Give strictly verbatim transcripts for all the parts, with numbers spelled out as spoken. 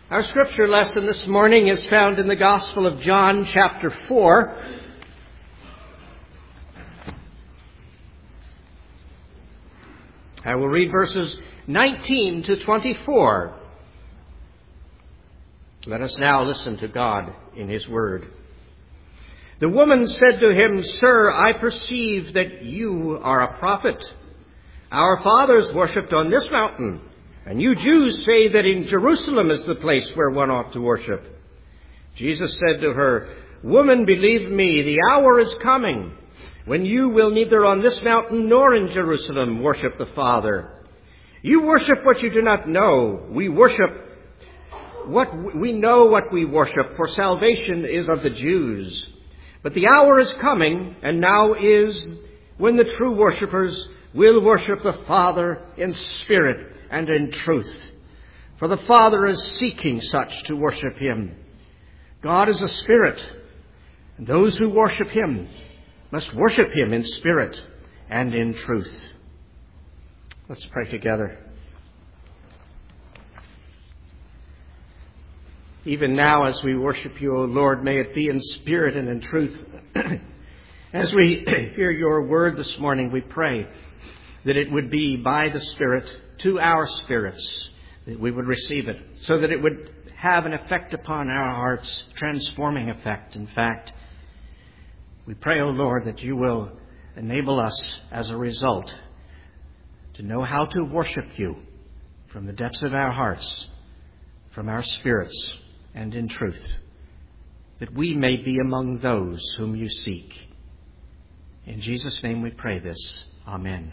Our scripture lesson this morning is found in the Gospel of John, chapter four. I will read verses nineteen to twenty-four. Let us now listen to God in His Word. The woman said to him, "Sir, I perceive that you are a prophet. Our fathers worshipped on this mountain, and you Jews say that in Jerusalem is the place where one ought to worship." Jesus said to her, "Woman, believe me, the hour is coming when you will neither on this mountain nor in Jerusalem worship the Father. You worship what you do not know. We worship what we know what we worship, for salvation is of the Jews. But the hour is coming, and now is, when the true worshipers will worship the Father in spirit and in truth. For the Father is seeking such to worship Him. God is a spirit, and those who worship Him must worship Him in spirit and in truth." Let's pray together. Even now as we worship You, O Lord, may it be in spirit and in truth. As we hear Your word this morning, we pray that it would be by the Spirit to our spirits, that we would receive it, so that it would have an effect upon our hearts, transforming effect. In fact, we pray, O Lord, that You will enable us as a result to know how to worship You from the depths of our hearts, from our spirits, and in truth, that we may be among those whom You seek. In Jesus' name we pray this. Amen.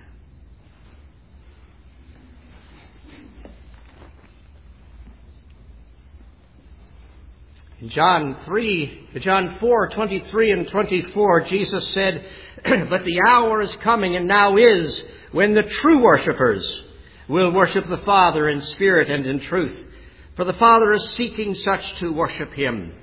In John three, John four, twenty-three and twenty-four, Jesus said, "But the hour is coming, and now is, when the true worshipers will worship the Father in spirit and in truth. For the Father is seeking such to worship Him."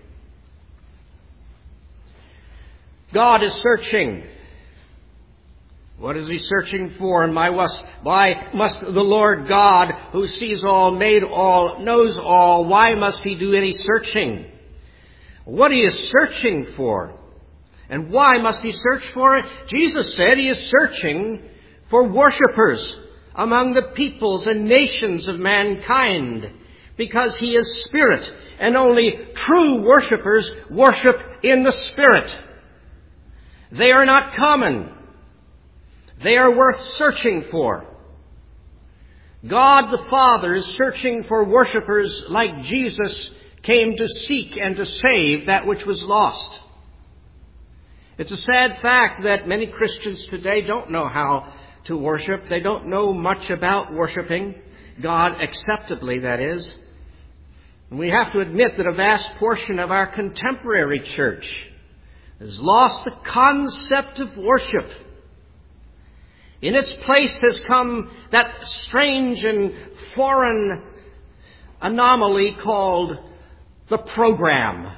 God is searching. What is He searching for? And why must, why must the Lord God, who sees all, made all, knows all, why must He do any searching? What He is searching for, and why must He search for it? Jesus said He is searching for worshipers among the peoples and nations of mankind, because He is spirit, and only true worshipers worship in the Spirit. They are not common. They are worth searching for. God the Father is searching for worshipers like Jesus came to seek and to save that which was lost. It's a sad fact that many Christians today don't know how to worship. They don't know much about worshiping God acceptably, that is. And we have to admit that a vast portion of our contemporary church has lost the concept of worship. In its place has come that strange and foreign anomaly called the program.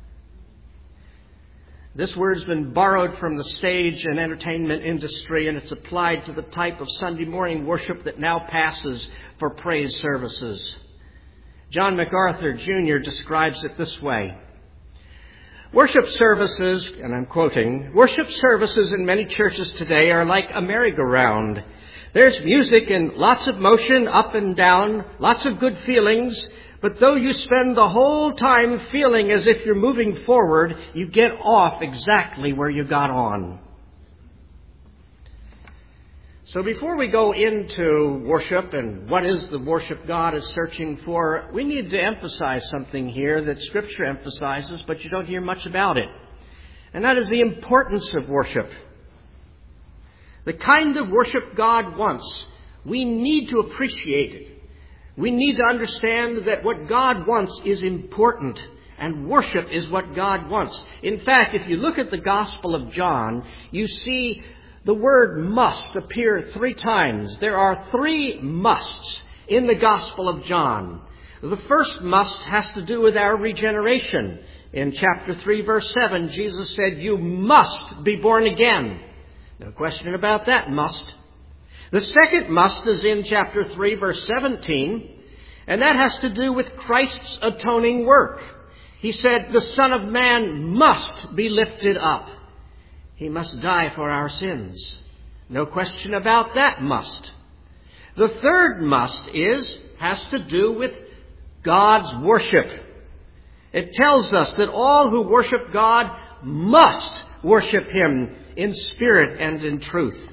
This word's been borrowed from the stage and entertainment industry, and it's applied to the type of Sunday morning worship that now passes for praise services. John MacArthur Junior describes it this way: "Worship services," and I'm quoting, "worship services in many churches today are like a merry-go-round. There's music and lots of motion up and down, lots of good feelings, but though you spend the whole time feeling as if you're moving forward, you get off exactly where you got on." So before we go into worship and what is the worship God is searching for, we need to emphasize something here that Scripture emphasizes, but you don't hear much about it. And that is the importance of worship. The kind of worship God wants, we need to appreciate it. We need to understand that what God wants is important, and worship is what God wants. In fact, if you look at the Gospel of John, you see the word must appear three times. There are three musts in the Gospel of John. The first must has to do with our regeneration. In chapter three, verse seven, Jesus said, "You must be born again." No question about that, must. The second must is in chapter three, verse seventeen. And that has to do with Christ's atoning work. He said the Son of Man must be lifted up. He must die for our sins. No question about that must. The third must is, has to do with God's worship. It tells us that all who worship God must worship Him in spirit and in truth.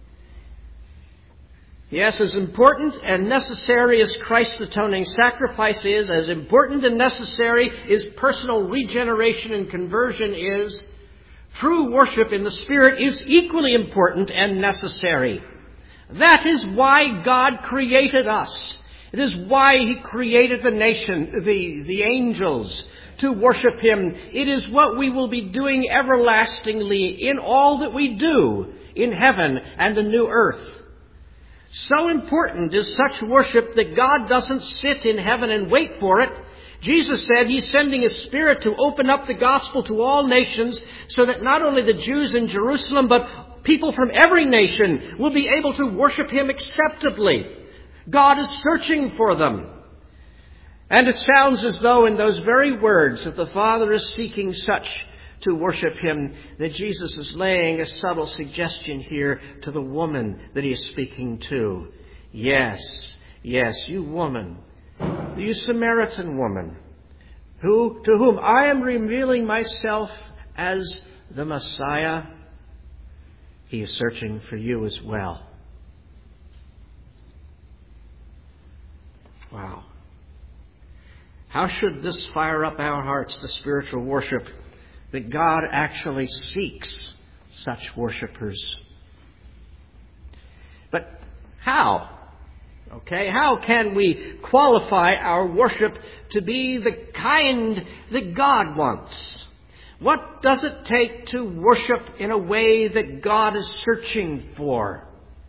Yes, as important and necessary as Christ's atoning sacrifice is, as important and necessary as personal regeneration and conversion is, true worship in the Spirit is equally important and necessary. That is why God created us. It is why He created the nation, the, the angels, to worship Him. It is what we will be doing everlastingly in all that we do in heaven and the new earth. So important is such worship that God doesn't sit in heaven and wait for it. Jesus said He's sending His Spirit to open up the gospel to all nations so that not only the Jews in Jerusalem, but people from every nation will be able to worship Him acceptably. God is searching for them. And it sounds as though in those very words that the Father is seeking such to worship Him, that Jesus is laying a subtle suggestion here to the woman that He is speaking to. Yes, yes, you woman, you Samaritan woman, who to whom I am revealing myself as the Messiah, He is searching for you as well. Wow. How should this fire up our hearts to spiritual worship, that God actually seeks such worshipers? But how? Okay, how can we qualify our worship to be the kind that God wants? What does it take to worship in a way that God is searching for?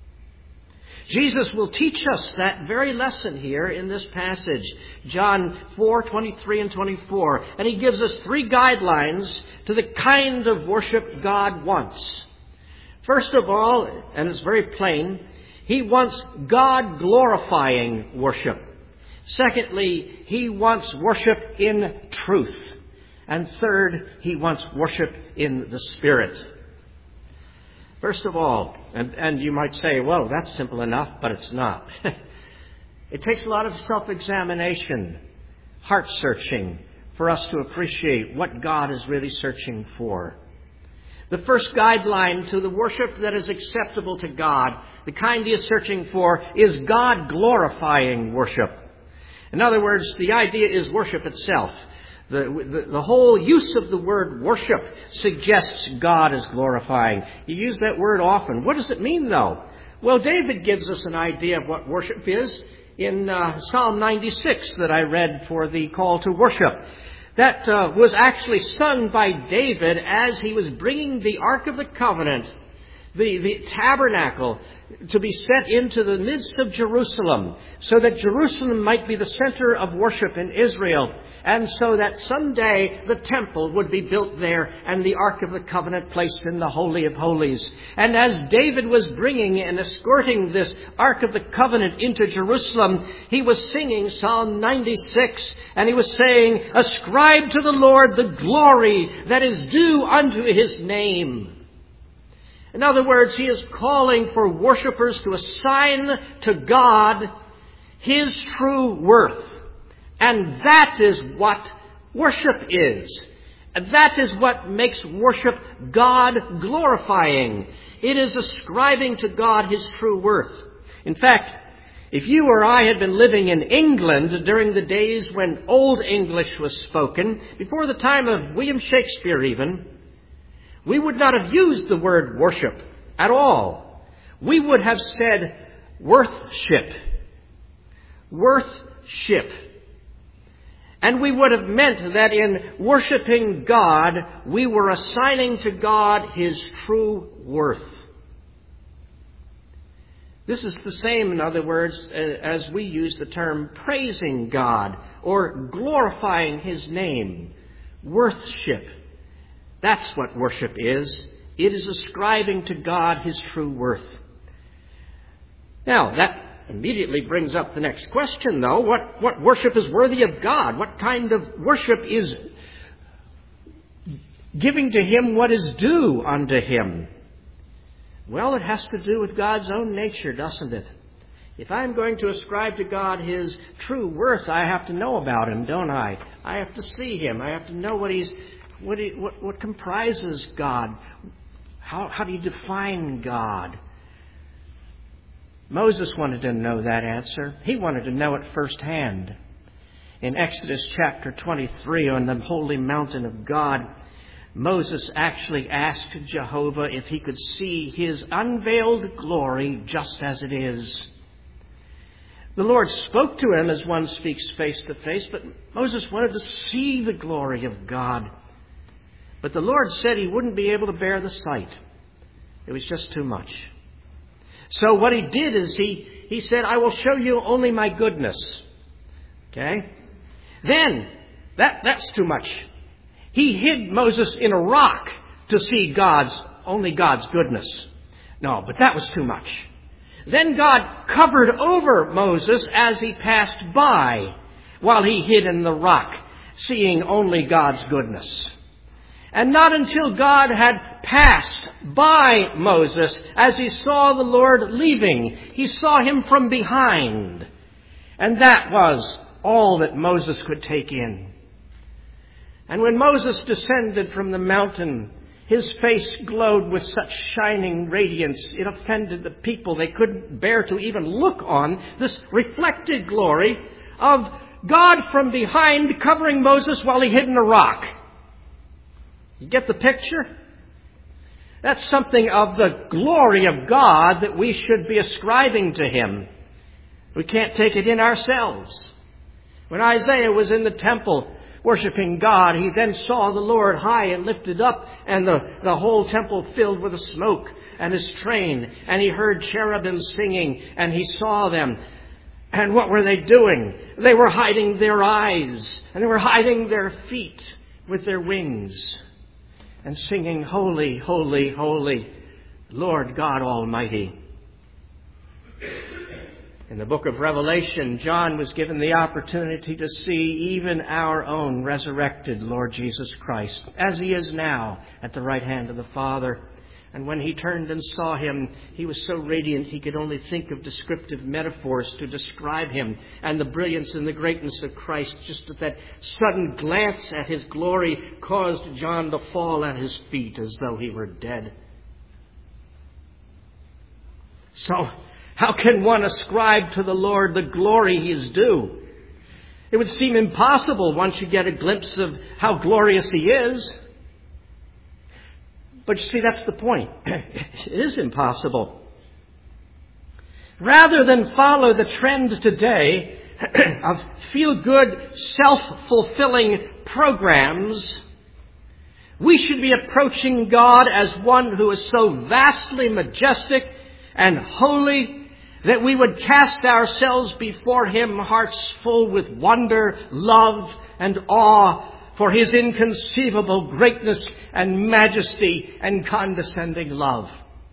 Jesus will teach us that very lesson here in this passage, John four, twenty-three and twenty-four. And He gives us three guidelines to the kind of worship God wants. First of all, and it's very plain, He wants God-glorifying worship. Secondly, He wants worship in truth. And third, He wants worship in the Spirit. First of all, and, and you might say, well, that's simple enough, but it's not. It takes a lot of self-examination, heart-searching, for us to appreciate what God is really searching for. The first guideline to the worship that is acceptable to God, the kind He is searching for, is God-glorifying worship. In other words, the idea is worship itself. The, the, the whole use of the word worship suggests God is glorifying. You use that word often. What does it mean, though? Well, David gives us an idea of what worship is in uh, Psalm ninety-six that I read for the call to worship. That uh, was actually sung by David as he was bringing the Ark of the Covenant, the, the tabernacle, to be set into the midst of Jerusalem, so that Jerusalem might be the center of worship in Israel, and so that someday the temple would be built there and the Ark of the Covenant placed in the Holy of Holies. And as David was bringing and escorting this Ark of the Covenant into Jerusalem, he was singing Psalm ninety-six, and he was saying, "Ascribe to the Lord the glory that is due unto His name." In other words, He is calling for worshipers to assign to God His true worth. And that is what worship is. And that is what makes worship God-glorifying. It is ascribing to God His true worth. In fact, if you or I had been living in England during the days when Old English was spoken, before the time of William Shakespeare even, we would not have used the word worship at all. We would have said worthship. Worthship. And we would have meant that in worshiping God, we were assigning to God His true worth. This is the same, in other words, as we use the term praising God or glorifying His name. Worthship. That's what worship is. It is ascribing to God His true worth. Now, that immediately brings up the next question, though. What, what worship is worthy of God? What kind of worship is giving to Him what is due unto Him? Well, it has to do with God's own nature, doesn't it? If I'm going to ascribe to God His true worth, I have to know about Him, don't I? I have to see Him. I have to know what He's, what, he, what, what comprises God. How, how do you define God? Moses wanted to know that answer. He wanted to know it firsthand. In Exodus chapter twenty-three, on the holy mountain of God, Moses actually asked Jehovah if he could see His unveiled glory just as it is. The Lord spoke to him as one speaks face to face, but Moses wanted to see the glory of God. But the Lord said he wouldn't be able to bear the sight. It was just too much. So what he did is he, he said, I will show you only my goodness. Okay? Then, that, that's too much. He hid Moses in a rock to see God's, only God's goodness. No, but that was too much. Then God covered over Moses as he passed by while he hid in the rock, seeing only God's goodness. And not until God had passed by Moses as he saw the Lord leaving, he saw Him from behind. And that was all that Moses could take in. And when Moses descended from the mountain, his face glowed with such shining radiance, it offended the people. They couldn't bear to even look on this reflected glory of God from behind covering Moses while he hid in a rock. You get the picture? That's something of the glory of God that we should be ascribing to Him. We can't take it in ourselves. When Isaiah was in the temple worshiping God, he then saw the Lord high and lifted up, and the, the whole temple filled with the smoke and His train. And he heard cherubim singing, and he saw them. And what were they doing? They were hiding their eyes, and they were hiding their feet with their wings, and singing, Holy, holy, holy, Lord God Almighty. In the book of Revelation, John was given the opportunity to see even our own resurrected Lord Jesus Christ, as He is now at the right hand of the Father. And when he turned and saw Him, he was so radiant he could only think of descriptive metaphors to describe Him. And the brilliance and the greatness of Christ, just at that sudden glance at His glory, caused John to fall at His feet as though he were dead. So, how can one ascribe to the Lord the glory He is due? It would seem impossible once you get a glimpse of how glorious He is. But you see, that's the point. It is impossible. Rather than follow the trend today of feel-good, self-fulfilling programs, we should be approaching God as one who is so vastly majestic and holy that we would cast ourselves before Him, hearts full with wonder, love, and awe for His inconceivable greatness and majesty and condescending love.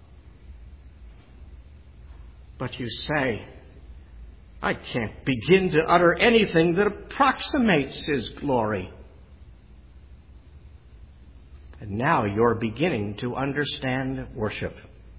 But you say, I can't begin to utter anything that approximates His glory. And now you're beginning to understand worship.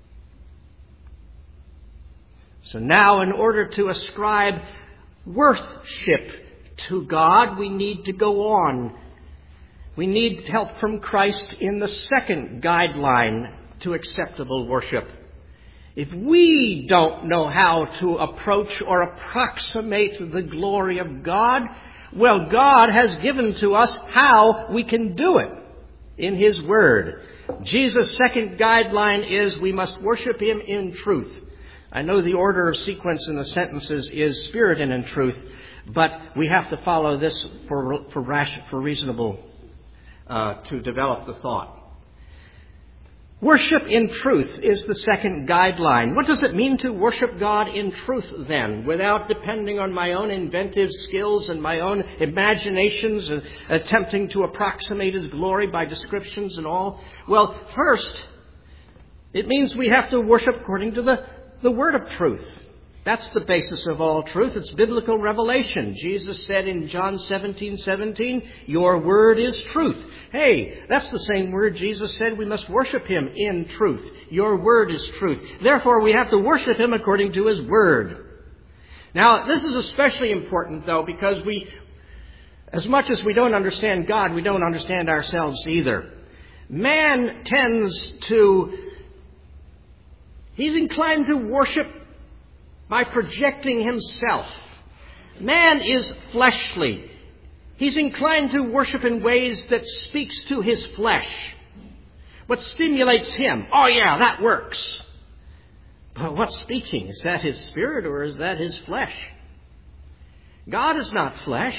So now, in order to ascribe worship to God, we need to go on. We need help from Christ in the second guideline to acceptable worship. If we don't know how to approach or approximate the glory of God, well, God has given to us how we can do it in His Word. Jesus' second guideline is we must worship Him in truth. I know the order of sequence in the sentences is spirit and in truth, but we have to follow this for for, rash, for reasonable uh, to develop the thought. Worship in truth is the second guideline. What does it mean to worship God in truth then, without depending on my own inventive skills and my own imaginations and attempting to approximate His glory by descriptions and all? Well, first, it means we have to worship according to the, the word of truth. That's the basis of all truth. It's biblical revelation. Jesus said in John seventeen seventeen, your word is truth. Hey, that's the same word Jesus said we must worship him in truth. Your word is truth. Therefore, we have to worship him according to his word. Now, this is especially important, though, because we, as much as we don't understand God, we don't understand ourselves either. Man tends to, he's inclined to worship by projecting himself. Man is fleshly. He's inclined to worship in ways that speaks to his flesh. What stimulates him? Oh yeah, that works. But what's speaking? Is that his spirit or is that his flesh? God is not flesh.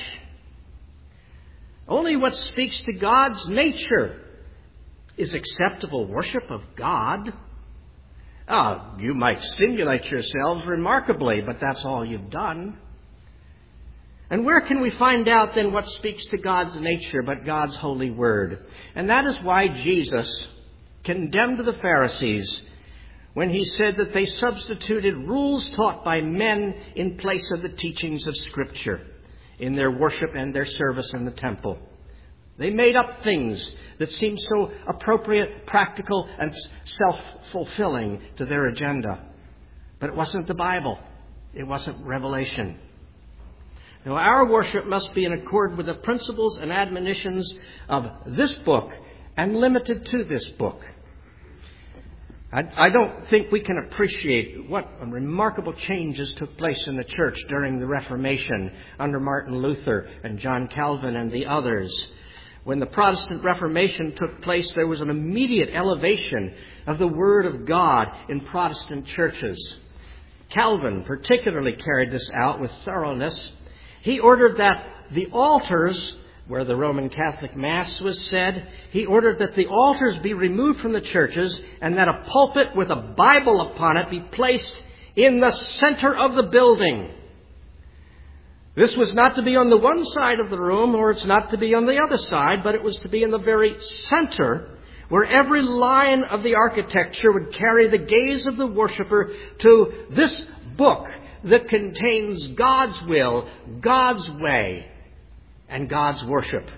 Only what speaks to God's nature is acceptable worship of God. Ah, you might stimulate yourselves remarkably, but that's all you've done. And where can we find out then what speaks to God's nature but God's holy word? And that is why Jesus condemned the Pharisees when he said that they substituted rules taught by men in place of the teachings of Scripture in their worship and their service in the temple. They made up things that seemed so appropriate, practical, and self-fulfilling to their agenda. But it wasn't the Bible. It wasn't Revelation. Now, our worship must be in accord with the principles and admonitions of this book and limited to this book. I, I don't think we can appreciate what remarkable changes took place in the church during the Reformation under Martin Luther and John Calvin and the others. When the Protestant Reformation took place, there was an immediate elevation of the Word of God in Protestant churches. Calvin particularly carried this out with thoroughness. He ordered that the altars, where the Roman Catholic Mass was said, he ordered that the altars be removed from the churches and that a pulpit with a Bible upon it be placed in the center of the building. This was not to be on the one side of the room, or it's not to be on the other side, but it was to be in the very center, where every line of the architecture would carry the gaze of the worshiper to this book that contains God's will, God's way, and God's worship.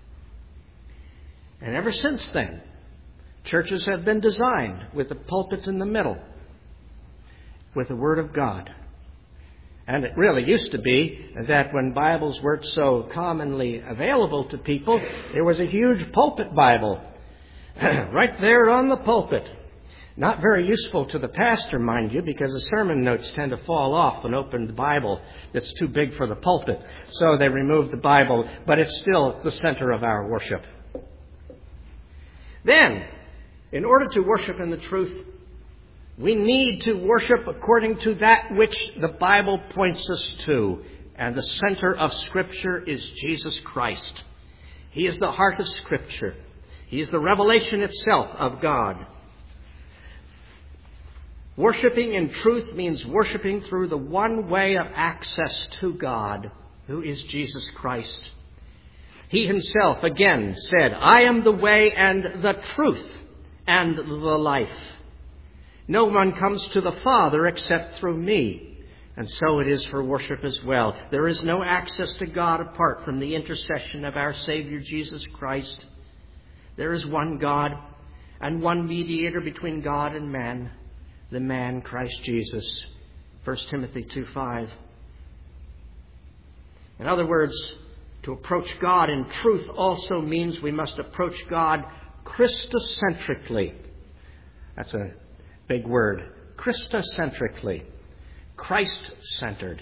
And ever since then, churches have been designed with the pulpit in the middle, with the Word of God. And it really used to be that when Bibles weren't so commonly available to people, there was a huge pulpit Bible right there on the pulpit. Not very useful to the pastor, mind you, because the sermon notes tend to fall off an opened Bible that's too big for the pulpit. So they removed the Bible, but it's still the center of our worship. Then, in order to worship in the truth, we need to worship according to that which the Bible points us to. And the center of Scripture is Jesus Christ. He is the heart of Scripture. He is the revelation itself of God. Worshipping in truth means worshiping through the one way of access to God, who is Jesus Christ. He himself again said, I am the way and the truth and the life. No one comes to the Father except through me. And so it is for worship as well. There is no access to God apart from the intercession of our Savior Jesus Christ. There is one God and one mediator between God and man, the man Christ Jesus. First Timothy two five. In other words, to approach God in truth also means we must approach God Christocentrically. That's a big word. Christocentrically. Christ-centered.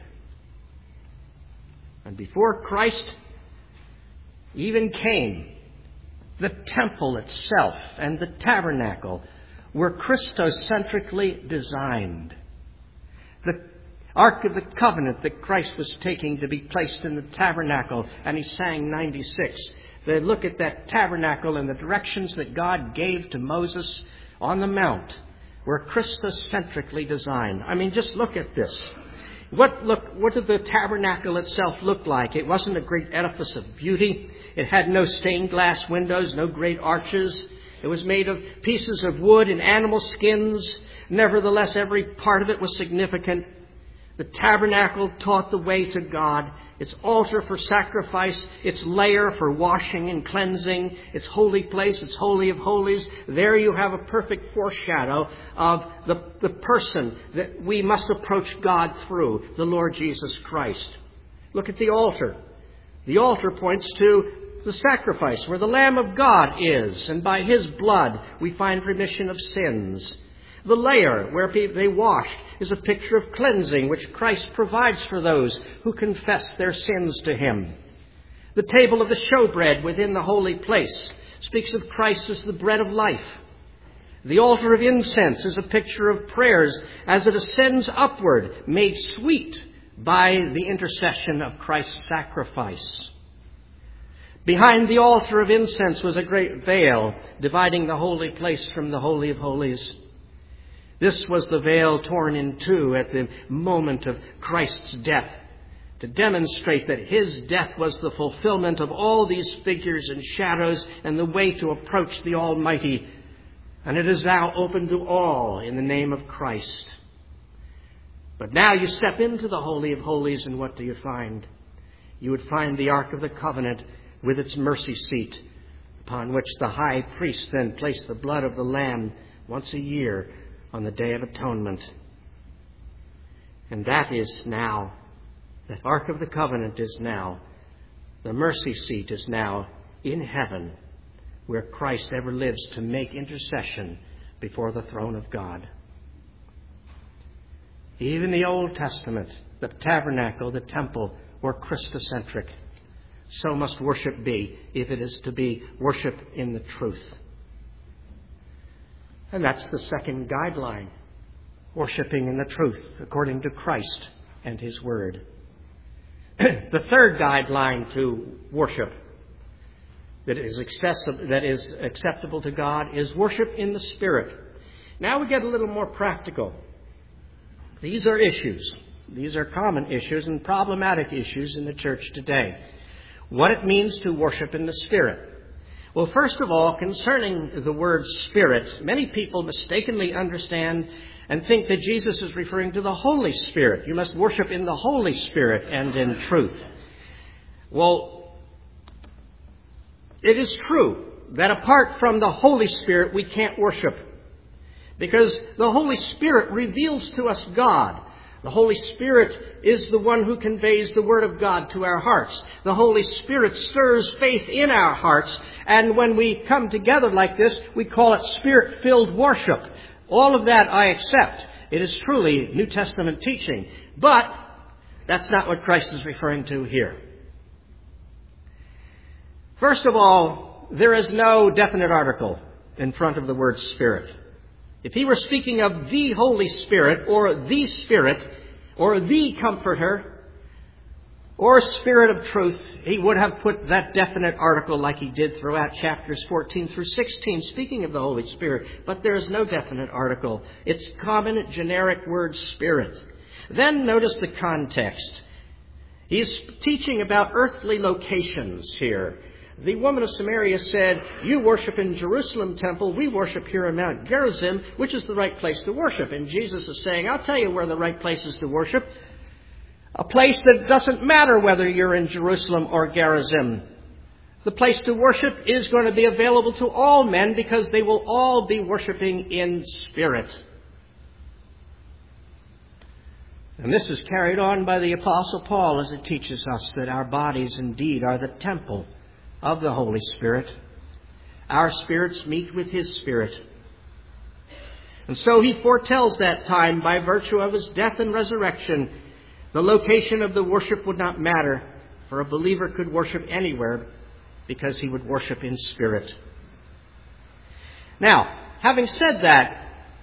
And before Christ even came, the temple itself and the tabernacle were Christocentrically designed. The Ark of the Covenant that Christ was taking to be placed in the tabernacle, and he sang ninety-six. They look at that tabernacle and the directions that God gave to Moses on the mount were Christocentrically designed. I mean, just look at this. What look? What did the tabernacle itself look like? It wasn't a great edifice of beauty. It had no stained glass windows, no great arches. It was made of pieces of wood and animal skins. Nevertheless, every part of it was significant. The tabernacle taught the way to God. Its altar for sacrifice, its layer for washing and cleansing, its holy place, its holy of holies. There you have a perfect foreshadow of the, the person that we must approach God through, the Lord Jesus Christ. Look at the altar. The altar points to the sacrifice where the Lamb of God is, and by his blood we find remission of sins. The layer where they washed is a picture of cleansing, which Christ provides for those who confess their sins to him. The table of the showbread within the holy place speaks of Christ as the bread of life. The altar of incense is a picture of prayers as it ascends upward, made sweet by the intercession of Christ's sacrifice. Behind the altar of incense was a great veil dividing the holy place from the Holy of Holies. This was the veil torn in two at the moment of Christ's death, to demonstrate that his death was the fulfillment of all these figures and shadows and the way to approach the Almighty. And it is now open to all in the name of Christ. But now you step into the Holy of Holies, and what do you find? You would find the Ark of the Covenant with its mercy seat, upon which the high priest then placed the blood of the Lamb once a year on the Day of Atonement. And that is now, that Ark of the Covenant is now, the mercy seat is now in heaven, where Christ ever lives to make intercession before the throne of God. Even the Old Testament, the tabernacle, the temple, were Christocentric. So must worship be, if it is to be worship in the truth. And that's the second guideline, worshiping in the truth according to Christ and his word. The third guideline to worship that is accessible, that is acceptable to God is worship in the Spirit. Now we get a little more practical. These are issues. These are common issues and problematic issues in the church today. What it means to worship in the Spirit. Well, first of all, concerning the word Spirit, many people mistakenly understand and think that Jesus is referring to the Holy Spirit. You must worship in the Holy Spirit and in truth. Well, it is true that apart from the Holy Spirit, we can't worship, because the Holy Spirit reveals to us God. The Holy Spirit is the one who conveys the Word of God to our hearts. The Holy Spirit stirs faith in our hearts. And when we come together like this, we call it Spirit-filled worship. All of that I accept. It is truly New Testament teaching. But that's not what Christ is referring to here. First of all, there is no definite article in front of the word Spirit. If he were speaking of the Holy Spirit, or the Spirit, or the Comforter, or Spirit of Truth, he would have put that definite article like he did throughout chapters fourteen through sixteen, speaking of the Holy Spirit. But there is no definite article. It's common generic word Spirit. Then notice the context. He's teaching about earthly locations here. The woman of Samaria said, "You worship in Jerusalem temple, we worship here in Mount Gerizim, which is the right place to worship?" And Jesus is saying, I'll tell you where the right place is to worship. A place that doesn't matter whether you're in Jerusalem or Gerizim. The place to worship is going to be available to all men, because they will all be worshiping in spirit. And this is carried on by the Apostle Paul as it teaches us that our bodies indeed are the temple of the Holy Spirit. Our spirits meet with his Spirit. And so he foretells that time by virtue of his death and resurrection. The location of the worship would not matter, for a believer could worship anywhere, because he would worship in spirit. Now, having said that,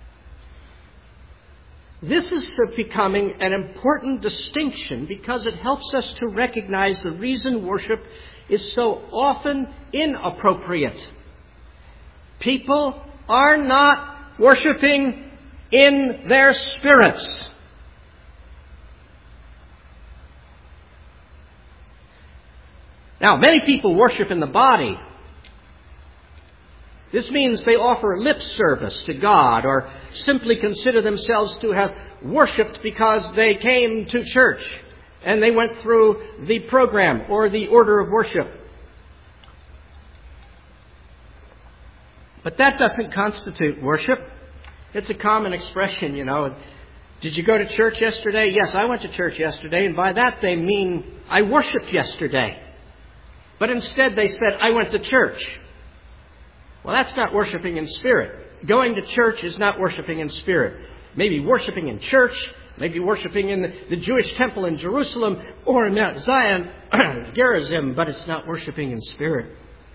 this is becoming an important distinction, because it helps us to recognize the reason worship is so often inappropriate. People are not worshiping in their spirits. Now, many people worship in the body. This means they offer lip service to God or simply consider themselves to have worshipped because they came to church and they went through the program or the order of worship. But that doesn't constitute worship. It's a common expression, you know. Did you go to church yesterday? Yes, I went to church yesterday, and by that they mean I worshipped yesterday. But instead they said, I went to church. Well, that's not worshiping in spirit. Going to church is not worshiping in spirit. Maybe worshiping in church, maybe worshiping in the, the Jewish temple in Jerusalem or in Mount Zion, Gerizim, but it's not worshiping in spirit.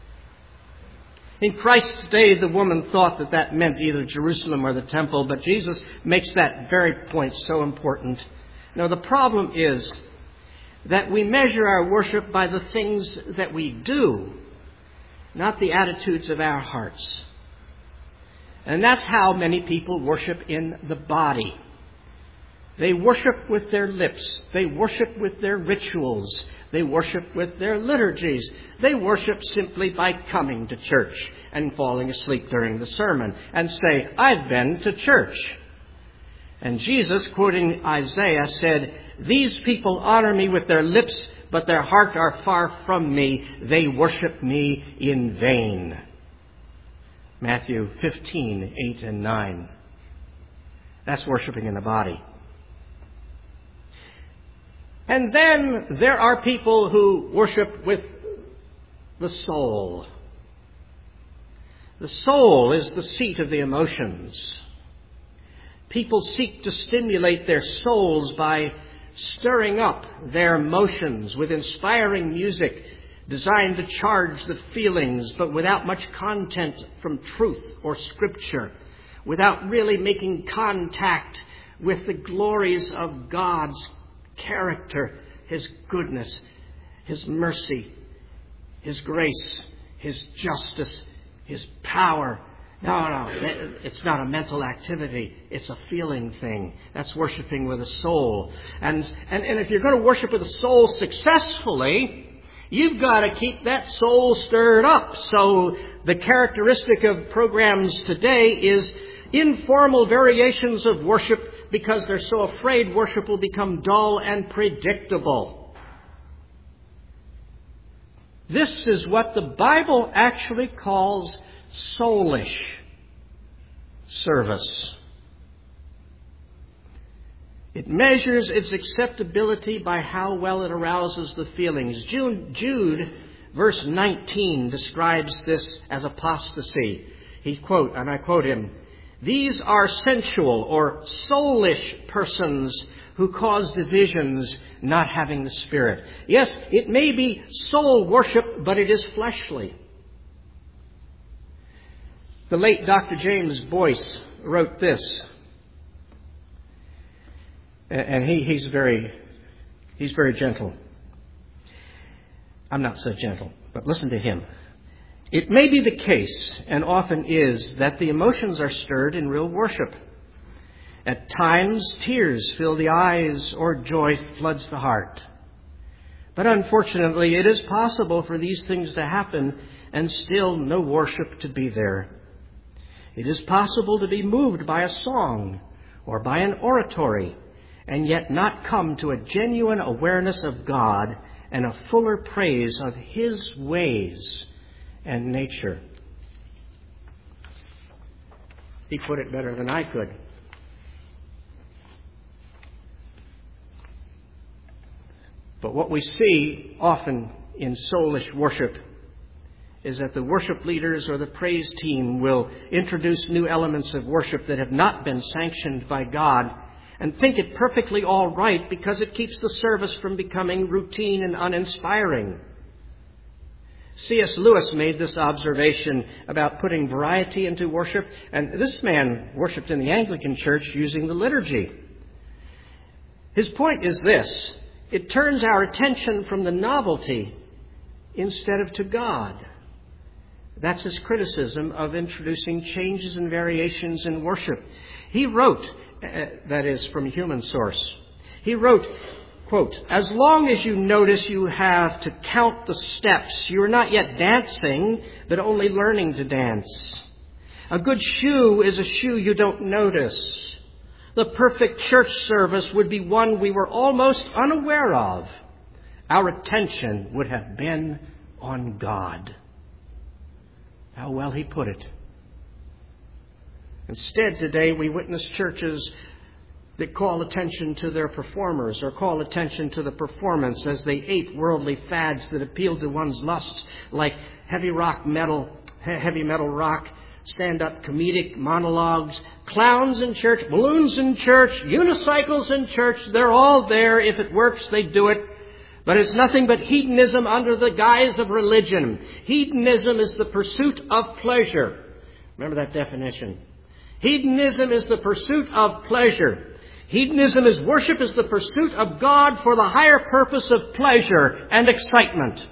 In Christ's day, the woman thought that that meant either Jerusalem or the temple, but Jesus makes that very point so important. Now, the problem is that we measure our worship by the things that we do, not the attitudes of our hearts. And that's how many people worship in the body. They worship with their lips. They worship with their rituals. They worship with their liturgies. They worship simply by coming to church and falling asleep during the sermon and say, I've been to church. And Jesus, quoting Isaiah, said, these people honor me with their lips, but their hearts are far from me. They worship me in vain. Matthew fifteen, eight and nine. That's worshiping in the body. And then there are people who worship with the soul. The soul is the seat of the emotions. People seek to stimulate their souls by stirring up their emotions with inspiring music designed to charge the feelings, but without much content from truth or Scripture, without really making contact with the glories of God's character, His goodness, His mercy, His grace, His justice, His power. No, no, it's not a mental activity. It's a feeling thing. That's worshiping with a soul. And, and, and if you're going to worship with a soul successfully, you've got to keep that soul stirred up. So the characteristic of programs today is informal variations of worship because they're so afraid worship will become dull and predictable. This is what the Bible actually calls soulish service. It measures its acceptability by how well it arouses the feelings. Jude, Jude, verse nineteen, describes this as apostasy. He quote, and I quote him, these are sensual or soulish persons who cause divisions, not having the Spirit. Yes, it may be soul worship, but it is fleshly. The late Doctor James Boyce wrote this, and he, he's very, he's very gentle. I'm not so gentle, but listen to him. It may be the case, and often is, that the emotions are stirred in real worship. At times, tears fill the eyes or joy floods the heart. But unfortunately, it is possible for these things to happen and still no worship to be there. It is possible to be moved by a song or by an oratory and yet not come to a genuine awareness of God and a fuller praise of His ways and nature. He put it better than I could. But what we see often in soulish worship is that the worship leaders or the praise team will introduce new elements of worship that have not been sanctioned by God and think it perfectly all right because it keeps the service from becoming routine and uninspiring. C S Lewis made this observation about putting variety into worship, and this man worshipped in the Anglican Church using the liturgy. His point is this: it turns our attention from the novelty instead of to God. That's his criticism of introducing changes and variations in worship. He wrote, uh, that is from a human source, he wrote, Quote, "As long as you notice you have to count the steps, you are not yet dancing, but only learning to dance. A good shoe is a shoe you don't notice. The perfect church service would be one we were almost unaware of. Our attention would have been on God." How well he put it. Instead, today we witness churches that call attention to their performers or call attention to the performance as they ape worldly fads that appeal to one's lusts, like heavy rock metal, heavy metal rock, stand-up comedic monologues, clowns in church, balloons in church, unicycles in church. They're all there. If it works, they do it. But it's nothing but hedonism under the guise of religion. Hedonism is the pursuit of pleasure. Remember that definition. Hedonism is the pursuit of pleasure. Hedonism is worship is the pursuit of God for the higher purpose of pleasure and excitement.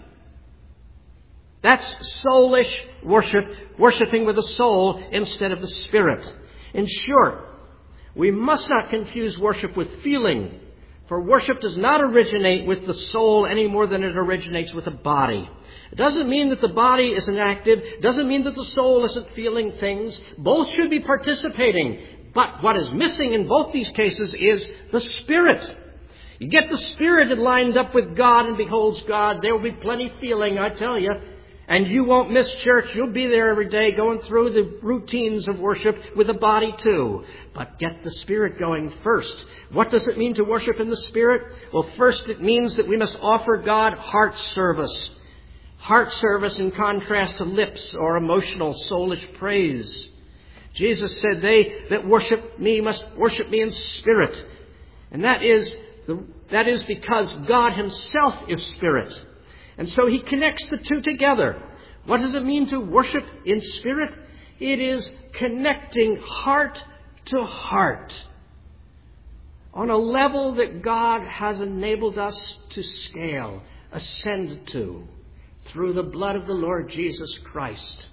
That's soulish worship, worshiping with the soul instead of the spirit. In short, we must not confuse worship with feeling, for worship does not originate with the soul any more than it originates with the body. It doesn't mean that the body isn't active. It doesn't mean that the soul isn't feeling things. Both should be participating. But what is missing in both these cases is the Spirit. You get the Spirit lined up with God and beholds God, there will be plenty feeling, I tell you. And you won't miss church. You'll be there every day going through the routines of worship with the body too. But get the Spirit going first. What does it mean to worship in the Spirit? Well, first it means that we must offer God heart service. Heart service in contrast to lips or emotional, soulish praise. Jesus said, "They that worship me must worship me in spirit." And that is, the, that is because God himself is spirit. And so he connects the two together. What does it mean to worship in spirit? It is connecting heart to heart on a level that God has enabled us to scale, ascend to, through the blood of the Lord Jesus Christ.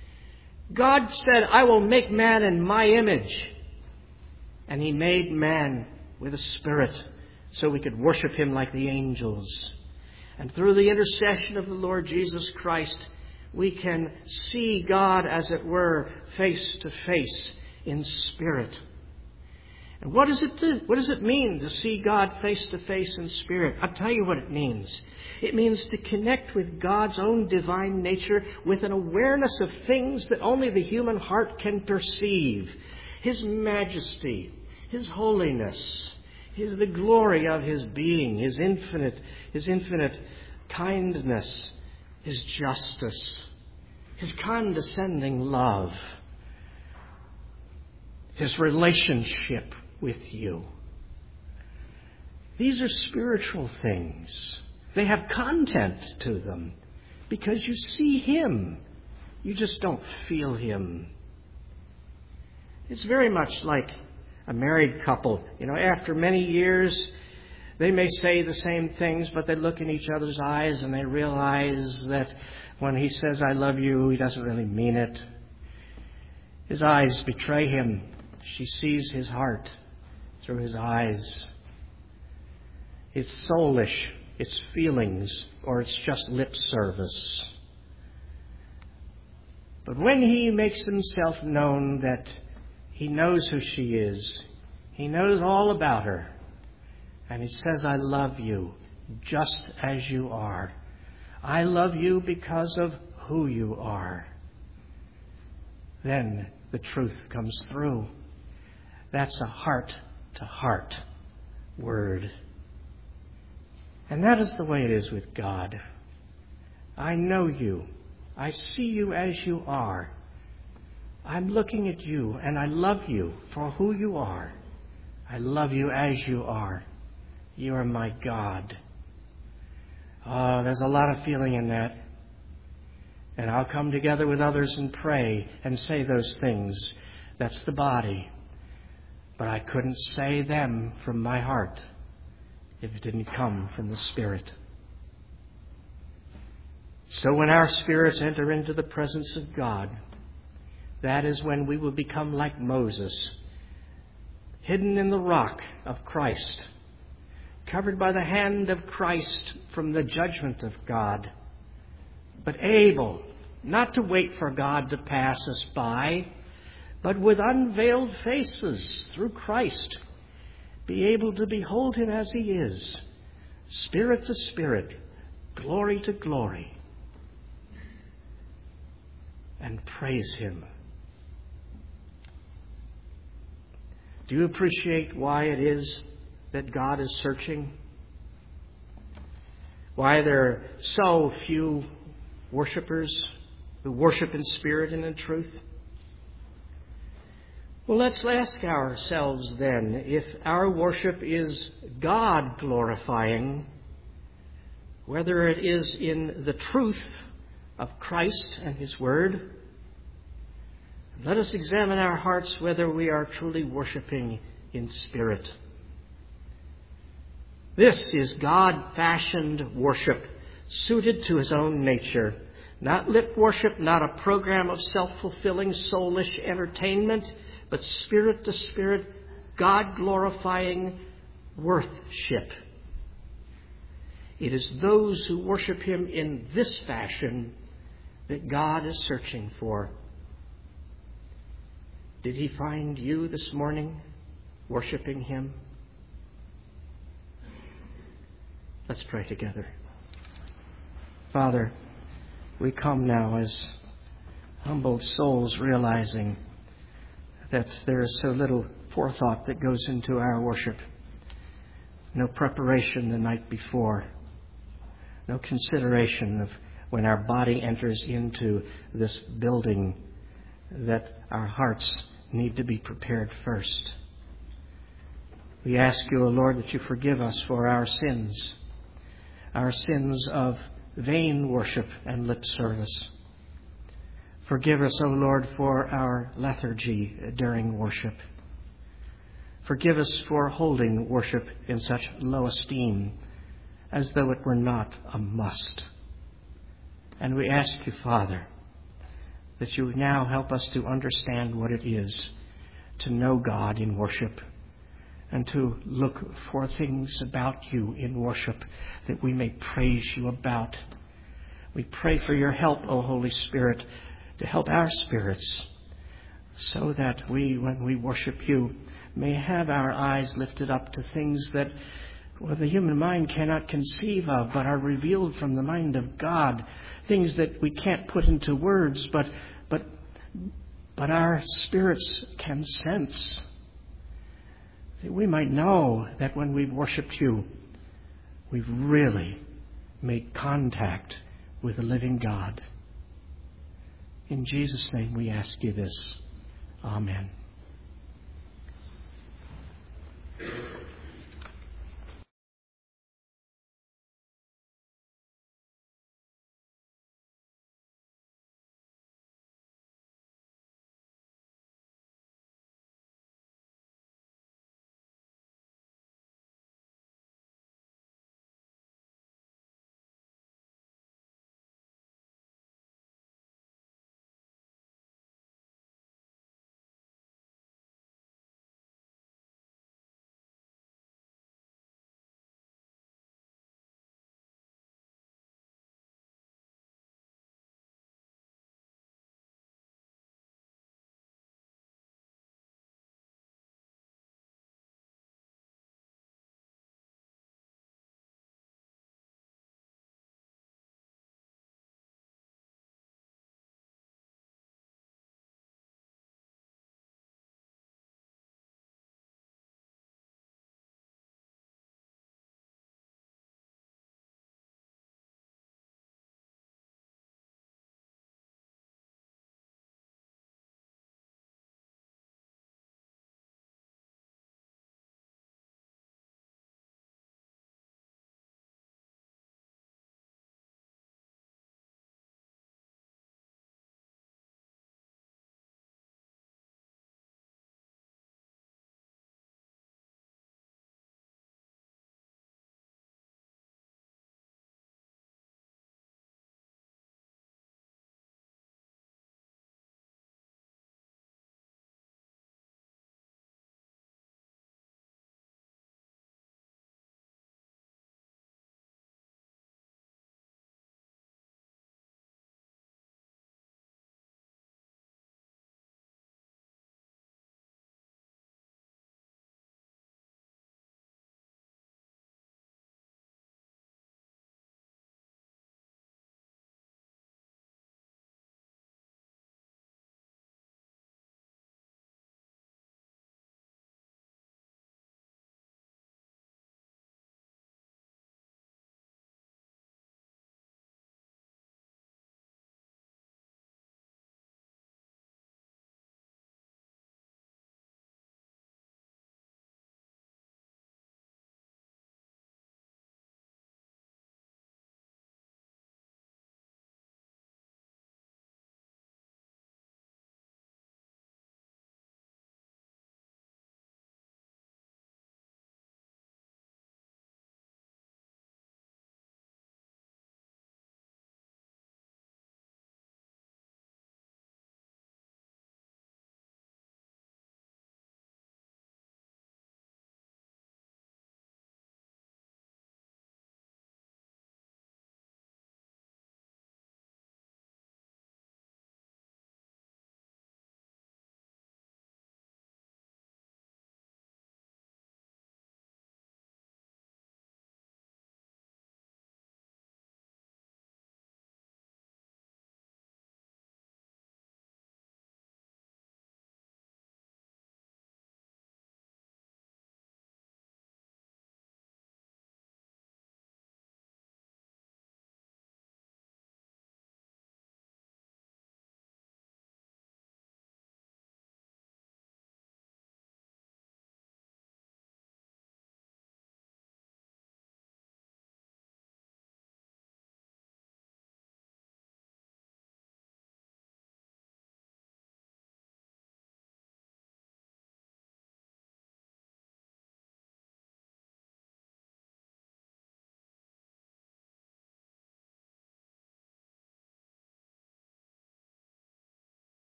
God said, "I will make man in my image." And he made man with a spirit so we could worship him like the angels. And through the intercession of the Lord Jesus Christ, we can see God, as it were, face to face in spirit. And what does it do? What does it mean to see God face to face in spirit? I'll tell you what it means. It means to connect with God's own divine nature with an awareness of things that only the human heart can perceive. His majesty, his holiness, his the glory of his being, his infinite, his infinite kindness, his justice, his condescending love, his relationship with you. These are spiritual things. They have content to them because you see him. You just don't feel him. It's very much like a married couple. You know, after many years, they may say the same things, but they look in each other's eyes and they realize that when he says, "I love you," he doesn't really mean it. His eyes betray him. She sees his heart through his eyes. It's soulish, it's feelings, or it's just lip service. But when he makes himself known that he knows who she is, he knows all about her, and he says, "I love you just as you are. I love you because of who you are," then the truth comes through. That's a heart-to-heart word. And that is the way it is with God. I know you. I see you as you are. I'm looking at you, and I love you for who you are. I love you as you are. You are my God. Oh, there's a lot of feeling in that. And I'll come together with others and pray and say those things. That's the body. But I couldn't say them from my heart if it didn't come from the Spirit. So when our spirits enter into the presence of God, that is when we will become like Moses, hidden in the rock of Christ, covered by the hand of Christ from the judgment of God, but able not to wait for God to pass us by, but with unveiled faces through Christ, be able to behold him as he is, spirit to spirit, glory to glory, and praise him. Do you appreciate why it is that God is searching? Why there are so few worshipers who worship in spirit and in truth? Well, let's ask ourselves then, if our worship is God glorifying, whether it is in the truth of Christ and his word. Let us examine our hearts whether we are truly worshiping in spirit. This is God-fashioned worship, suited to his own nature. Not lip worship, not a program of self-fulfilling, soulish entertainment, but spirit to spirit, God-glorifying worship. It is those who worship him in this fashion that God is searching for. Did he find you this morning worshiping him? Let's pray together. Father, we come now as humbled souls, realizing that there is so little forethought that goes into our worship. No preparation the night before. No consideration of when our body enters into this building that our hearts need to be prepared first. We ask you, O Lord, that you forgive us for our sins, our sins of vain worship and lip service. Forgive us, O Lord, for our lethargy during worship. Forgive us for holding worship in such low esteem as though it were not a must. And we ask you, Father, that you now help us to understand what it is to know God in worship and to look for things about you in worship that we may praise you about. We pray for your help, O Holy Spirit, to help our spirits so that we, when we worship you, may have our eyes lifted up to things that well, the human mind cannot conceive of, but are revealed from the mind of God. Things that we can't put into words, but but but our spirits can sense. That we might know that when we've worshipped you, we've really made contact with the living God. In Jesus' name we ask you this. Amen.